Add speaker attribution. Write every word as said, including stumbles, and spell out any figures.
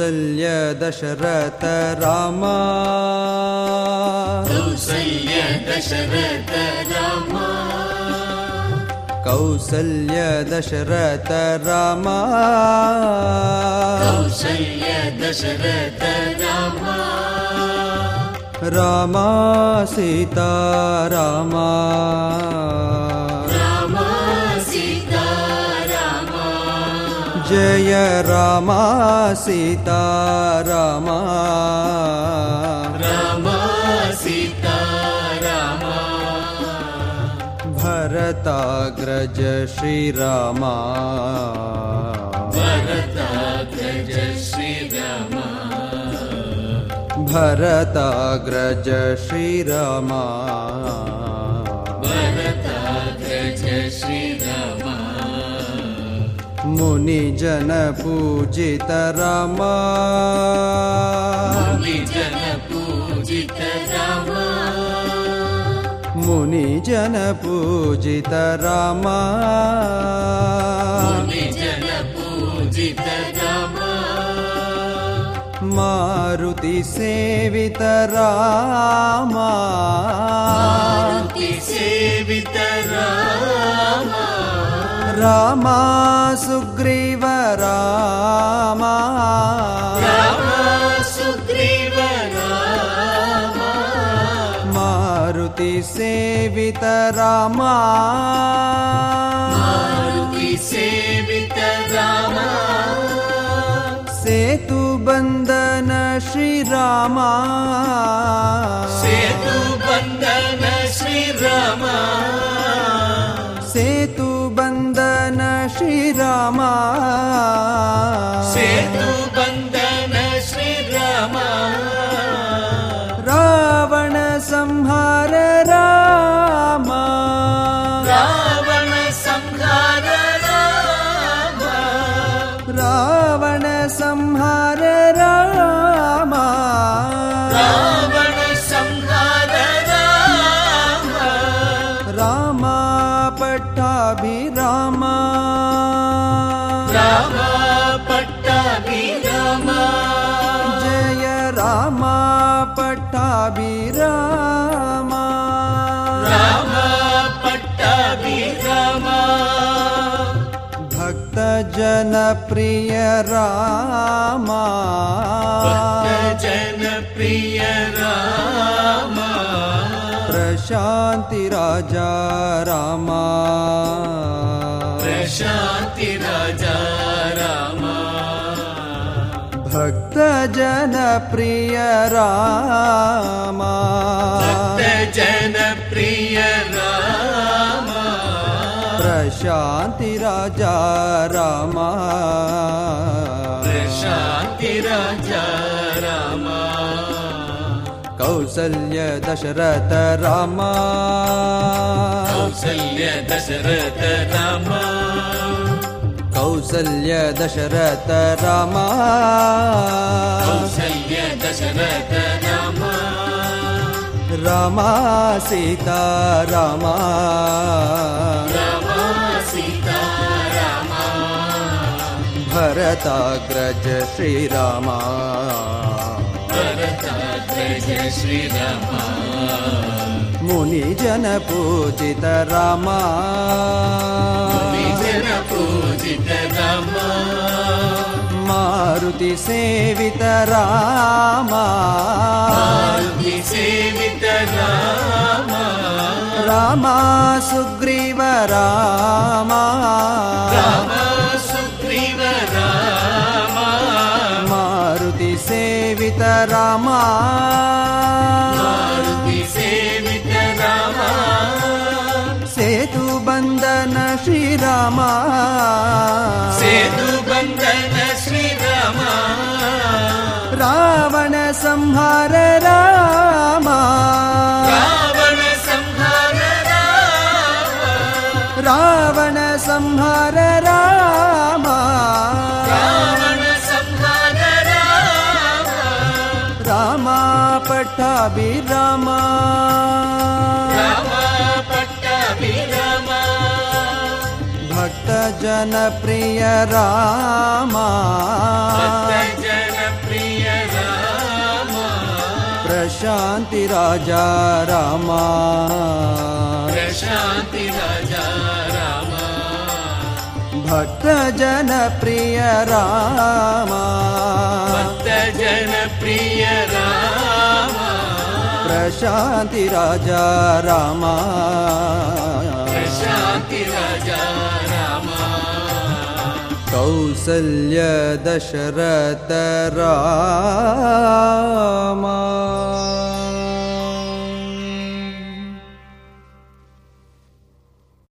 Speaker 1: ಕೌಸಲ್ಯ ದಶರಥ ರಾಮ
Speaker 2: ಕೌಸಲ್ಯ ದಶರಥ ರಾಮ
Speaker 1: ಕೌಸಲ್ಯ ದಶರಥ ರಾಮ
Speaker 2: ಕೌಸಲ್ಯ ದಶರಥ ರಾಮ
Speaker 1: ರಾಮ ಸೀತಾ ರಾಮ
Speaker 2: ರಾಮ ಸೀತಾ ರಾಮ
Speaker 1: ಜಯ ರಾಮ ಸೀತಾ ರಾಮ
Speaker 2: ರಾಮ ಸೀತಾ ರಾಮ
Speaker 1: ಭರತಾಗ್ರಜ ಶ್ರೀರಾಮ
Speaker 2: ಭರತಾಗ್ರಜ ಶ್ರೀರಾಮ
Speaker 1: ಭರತಾಗ್ರಜ ಶ್ರೀರಾಮ
Speaker 2: ಭರತಾಗ್ರಜ ಶ್ರೀರಾಮ
Speaker 1: ಮುನಿ ಜನ ಪೂಜಿತ ರಾಮ
Speaker 2: ಮುನಿ ಜನ ಪೂಜಿತ ರಾಮ
Speaker 1: ಮುನಿ ಜನ ಪೂಜಿತ ರಾಮ
Speaker 2: ಮುನಿ ಜನ ಪೂಜಿತ ರಾಮ
Speaker 1: ಮಾರುತಿ ಸೇವಿತ ರಾಮ
Speaker 2: ಮಾರುತಿ ಸೇವಿತ ರಾಮ
Speaker 1: ರಾಮ ಸುಗ್ರೀವ ರಾಮ
Speaker 2: ರಾಮ ಸುಗ್ರೀವ ರಾಮ
Speaker 1: ಮಾರುತಿ ಸೇವಿತ ರಾಮ
Speaker 2: ಮಾರುತಿ ಸೇವಿತ ರಾಮ
Speaker 1: ಸೇತು ಬಂಧನ ಶ್ರೀರಾಮ
Speaker 2: ಸೇತು ಬಂಧನ ಶ್ರೀರಾಮ
Speaker 1: ಸೇತು ಬಂಧನ ಶ್ರೀರಾಮ
Speaker 2: ಸೇತು ಬಂಧನ ಶ್ರೀರಾಮ
Speaker 1: ರಾವಣ ಸಂಹಾರ ರಾಮ
Speaker 2: ರಾವಣ ಸಂಹಾರ ರಾಮ
Speaker 1: ರಾವಣ ಸಂಹಾರ ರಾಮ
Speaker 2: ರಾವಣ ಸಂಹಾರ ರಾಮ
Speaker 1: ರಾಮ ಪಟ್ಟಾಭಿರಾಮ
Speaker 2: ರಾಮ ಪಟ್ಟಾಭಿರಾಮ
Speaker 1: ಜಯ ರಾಮ ಪಟ್ಟಾಭಿರಾಮ
Speaker 2: ರಾಮ ಪಟ್ಟಾಭಿರಾಮ
Speaker 1: ಭಕ್ತ ಜನ ಪ್ರಿಯ ರಾಮ
Speaker 2: ಭಕ್ತ ಜನ ಪ್ರಿಯ ರಾಮ
Speaker 1: ಪ್ರಶಾಂತಿ ರಾಜ ರಾಮ
Speaker 2: ಪ್ರಶಾಂತಿ ರಾಜ ರಾಮ
Speaker 1: ಭಕ್ತ ಜನ ಪ್ರಿಯ ರಾಮ
Speaker 2: ಭಕ್ತ ಜನ ಪ್ರಿಯ ರಾಮ
Speaker 1: ಪ್ರಶಾಂತಿ ರಾಜ ರಾಮ
Speaker 2: ಪ್ರಶಾಂತಿ ರಾಜ ರಾಮ
Speaker 1: ಕೌಸಲ್ಯ ದಶರಥ ರಾಮ
Speaker 2: ಕೌಸಲ್ಯ ದಶರಥ ರಾಮ
Speaker 1: ಕೌಸಲ್ಯ ದಶರಥ ರಾಮ
Speaker 2: ಕೌಸಲ್ಯ ದಶರಥ ರಾಮ
Speaker 1: ರಾಮ ಸೀತಾ ರಾಮ
Speaker 2: ರಾಮ ಸೀತಾ ರಾಮ
Speaker 1: ಭರತಾಗ್ರಜ ಶ್ರೀರಾಮ
Speaker 2: ಭರತಾಗ್ರಜ ಶ್ರೀರಾಮ
Speaker 1: ಮುನಿ ಜನ ಪೂಜಿತ ರಾಮ
Speaker 2: ಮುನಿ ಜನ ಪೂಜಿತ ರಾಮ
Speaker 1: ಮಾರುತಿ ಸೇವಿತ ರಾಮ
Speaker 2: ಮಾರುತಿ ಸೇವಿತ ರಾಮ
Speaker 1: ರಾಮ ಸುಗ್ರೀವ ರಾಮ
Speaker 2: ರಾಮ ಸುಗ್ರೀವ ರಾಮ
Speaker 1: ಮಾರುತಿ ಸೇವಿತ ರಾಮ
Speaker 2: ಮಾರುತಿ ಸೇವಿತ ರಾಮ
Speaker 1: ಸೇತು ಬಂಧನ ಶ್ರೀರಾಮ
Speaker 2: ಸೇತು ಬಂಧನ ಶ್ರೀರಾಮ
Speaker 1: ರಾವಣ ಸಂಹಾರ ರಾಮ
Speaker 2: ರಾವಣ ಸಂಹಾರ ರಾಮ
Speaker 1: ರಾವಣ ಸಂಹಾರ ರಾಮ
Speaker 2: ರಾವಣ ಸಂಹಾರ ರಾಮ
Speaker 1: ರಾಮ ಪಟ್ಟಾಭಿರಾಮ
Speaker 2: ರಾಮ ಪಟ್ಟಾಭಿರಾಮ
Speaker 1: ಭಕ್ತ ಜನ ಪ್ರಿಯ ರಾಮ
Speaker 2: ಭಕ್ತ ಜನ
Speaker 1: प्रशान्ति राजा राम
Speaker 2: प्रशान्ति राजा राम
Speaker 1: भक्त जन प्रिय राम
Speaker 2: भक्त जन प्रिय राम
Speaker 1: प्रशान्ति राजा राम
Speaker 2: प्रशान्ति राजा राम
Speaker 1: कौसल्य दशरथ राम।